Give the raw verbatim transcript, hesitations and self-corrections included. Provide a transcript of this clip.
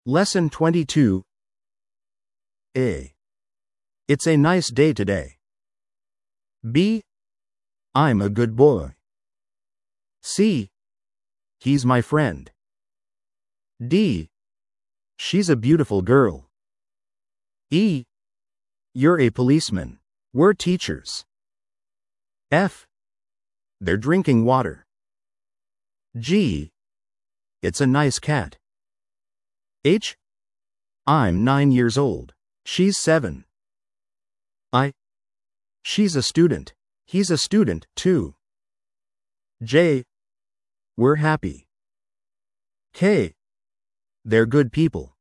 Lesson twenty-two. A. It's a nice day today. B. I'm a good boy. C. He's my friend. D. She's a beautiful girl. E. You're a policeman. We're teachers. F. They're drinking water. G. It's a nice cat. H. I'm nine years old. She's seven. I. She's a student. He's a student, too. J. We're happy. K. They're good people.